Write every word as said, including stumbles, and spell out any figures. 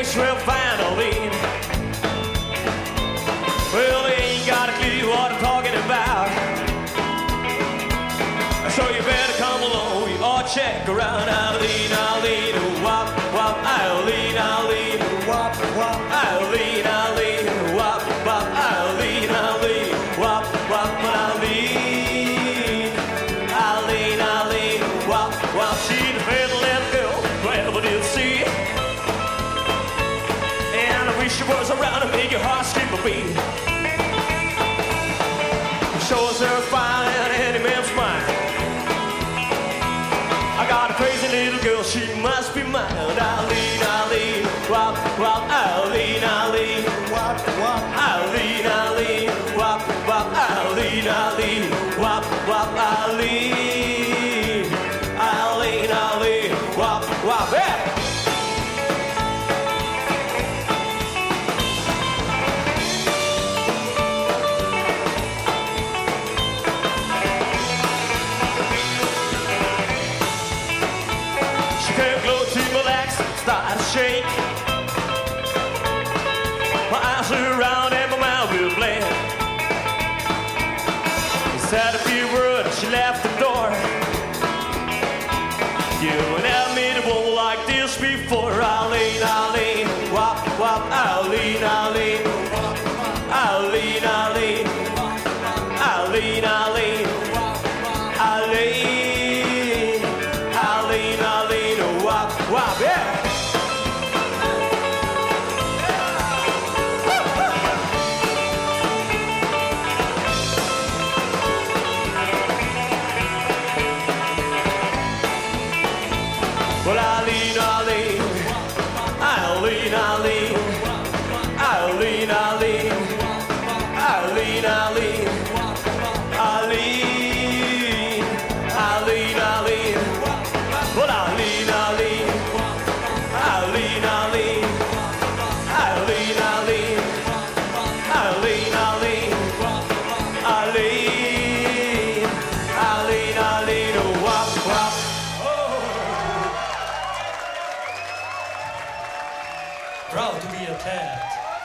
looks real fine, Arlene. Well, they ain't got a clue what I'm talking about. So you better come along, you ought to check around. Arlene, Arlene, wop, wop, Arlene, Arlene, wop, wop, Arlene, Arlene, wop, wop, Arlene, Arlene, wop, wop, Arlene, Arlene, Arlene, wop, wop. She's a fair little girl, wherever did see. And I wish she was around to make your heart skip a beat. Shows her fine and any man's mind. I got a crazy little girl, she must be mine. I'll leave.